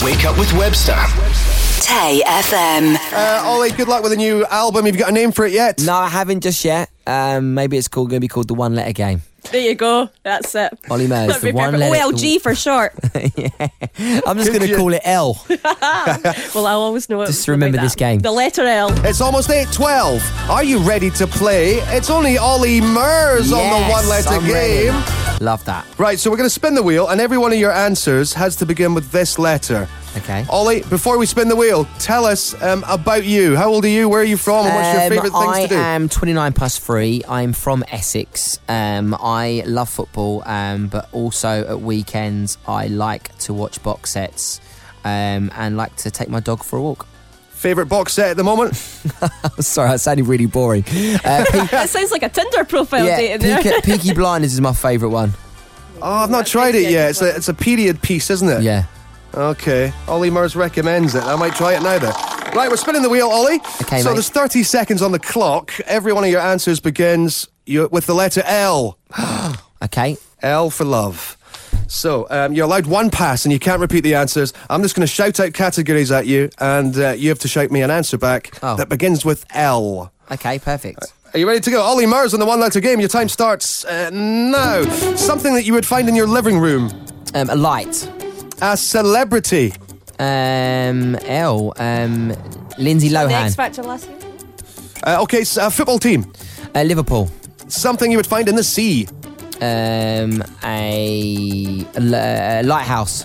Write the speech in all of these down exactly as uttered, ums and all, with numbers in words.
Wake Up with Webster. Tay F M. Uh, Ollie, good luck with the new album. Have you got a name for it yet? No, I haven't just yet. Um, maybe it's called going to be called The One Letter Game. There you go. That's it. Ollie Murs, That'd the be one perfect. letter. O L G for short. Yeah. I'm just Could going to you- call it L. Well, I always know it. Just was remember like this that. game. The letter L. It's almost eight twelve. Are you ready to play? It's only Ollie Murs on the Yes, one-letter I'm ready. game. Love that. Right, so we're going to spin the wheel, and every one of your answers has to begin with this letter. Okay. Ollie, before we spin the wheel, tell us um, about you. How old are you? Where are you from? And what's your Um, favourite things I to do? am twenty-nine plus three. I'm from Essex. Um, I love football, um, but also at weekends I like to watch box sets um, and like to take my dog for a walk. Favourite box set at the moment? Sorry, that sounded really boring. Uh, Pe- That sounds like a Tinder profile yeah, date in there. Peaky, Peaky Blinders is my favourite one. Oh, I've not That's tried it good, yet. yeah, It's a, it's a period piece, isn't it? Yeah. Okay. Ollie Murs recommends it. I might try it now then. Right, we're spinning the wheel, Ollie. Okay, so mate. there's thirty seconds on the clock. Every one of your answers begins you, with the letter L. Okay. L for love. So um, you're allowed one pass and you can't repeat the answers. I'm just going to shout out categories at you and uh, you have to shout me an answer back Oh. that begins with L. Okay, perfect. Are you ready to go? Ollie Murs on the one-letter game. Your time starts uh, now. Something that you would find in your living room. Um, a light. A celebrity. Um, L. Um, Lindsay The X Lohan. Factor last year. Uh, okay, s- a football team. Uh, Liverpool. Something you would find in the sea. Um, a, a li- a lighthouse.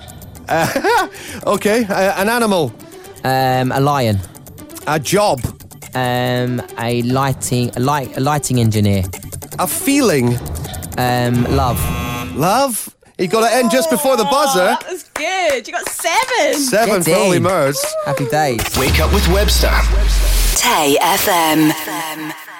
Okay, uh, an animal. Um, a lion. A job. Um, a lighting, a light, a lighting engineer. A feeling. Um, love. Love. You got to end just before the buzzer. That was good. You got seven. Seven Get for Ollie in. Murs. Happy days. Wake Up with Webster. Tay F M.